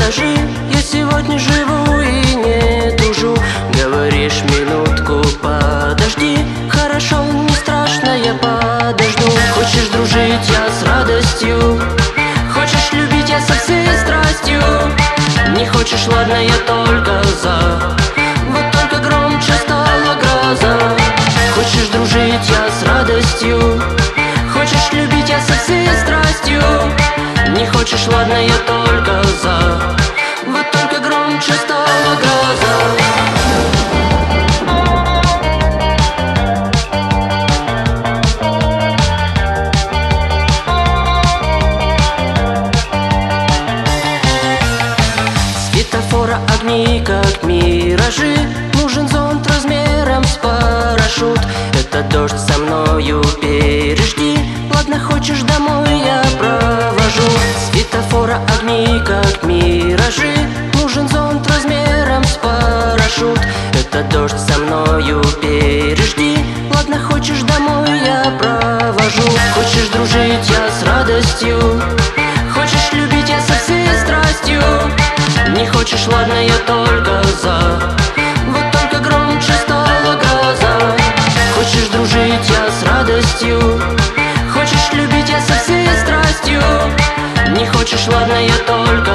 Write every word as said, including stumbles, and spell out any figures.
скажи, я сегодня живу и не тужу. Говоришь, минутку подожди, хорошо, не страшно, я подожду. Хочешь дружить, я с радостью. Хочешь любить, я со всей страстью. Не хочешь, ладно, я только за. Вот только громче стала гроза. Хочешь дружить, я с радостью. Хочешь любить, я со всей страстью. Не хочешь, ладно, я только за. Вот только громче стала гроза. Светофора огни, как миражи. Нужен зонт размером с парашют. Это дождь, со мною пережди. Ладно, хочешь, домой я провожу. Светофора огни, как миражи. Нужен зонт размером с парашют. Это дождь, со мною пережди. Ладно, хочешь, домой я провожу. Хочешь дружить, я с радостью. Хочешь любить, я со всей страстью. Не хочешь, ладно, я только за. Вот только громче стала гроза. Хочешь дружить, я с радостью. Хочешь любить, я со всей страстью. Не хочешь, ладно, я только